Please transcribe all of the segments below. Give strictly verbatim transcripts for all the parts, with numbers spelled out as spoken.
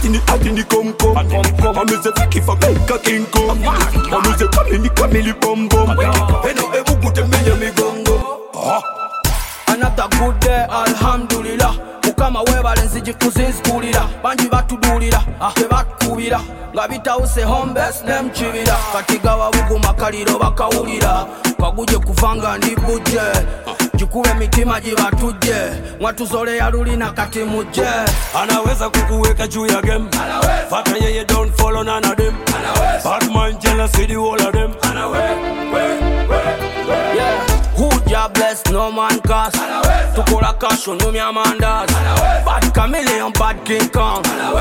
atini atini come come. I'm a Vicky for Beka King Kong. I'm a Kamili Kamili Bom Bom. Eno ebu kute menye migongo. Another good day, alhamdulillah. Mukama webale nziji kuzinzikulira. Banji batudulira, tebatukubira. Nga bitawuse home base nemchibira. Katigawa buguma kaliro bakawulira. Kaguje kuvanga ndi buje. Jikube mitima jibatuje. Mwatuzole ya lulina kati muje. Anaweza kukuweka juu ya game. Fata yeye don't follow none of them. Bad man jealousy the whole of them. Yeah. Who ya bless no man cast. Tukola cash on me amandas. Bad chameleon, bad King Kong.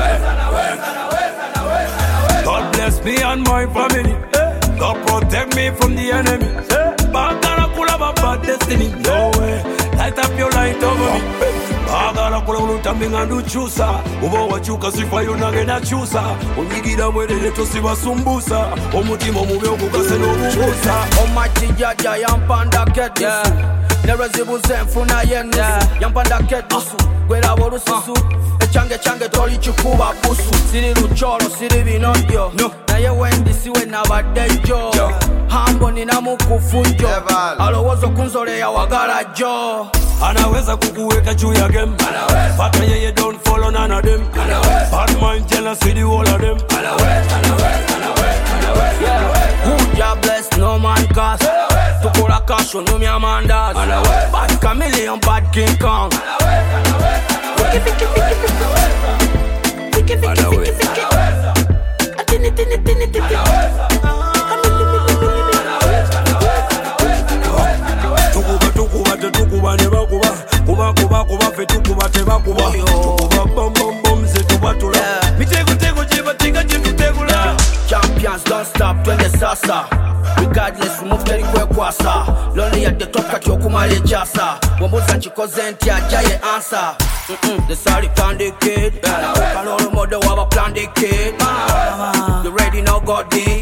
God bless me and my family. God protect me from the enemy. Bagala kula bad destiny. No way. Light up your light over me. Bagala kula ulutambi ngandu chusa. Ubo wachuka sifa yunage na chusa. Onyigida mwedele tosi wasumbusa. Omutima mube okukase n'obubusa. Omati jaja yampanda kedusu. Nerezibuze nfuna yenusu. Yampanda kedusu. Gwera bolususu. Echange change toli chikuba busu. Siri luchoro siri binodyo. Na ye wendi siwe na badejo. Hambo nina mukufunjo. Alowozo kunzole ya wagala jo. Anaweza kukuweka juu ya game. Fata yeye don't follow none of them. Bad man jealousy the whole of them. Who ya bless no man cast. Tukola cash on me amandas. Bad chameleon, bad King Kong. Fiki fiki fiki fiki fiki fiki fiki. Atini tini tini tini. Tukuba tukuba te tukuba ne bakuba. Kuba kuba kuba fe tukuba te bakuba. Tukuba bom bom bom ze tubatula. Mitego tego jiba tinga jitu tegula. Champions don't stop twende sasa. Regardless move very quick kwasa. Lonely at the top kati okumale jasa. Wambuza nchikoze nti ajaye answer. Mm-mm, the sorry plan the kid. Kaloro model waba plan the kid. You ready now God did.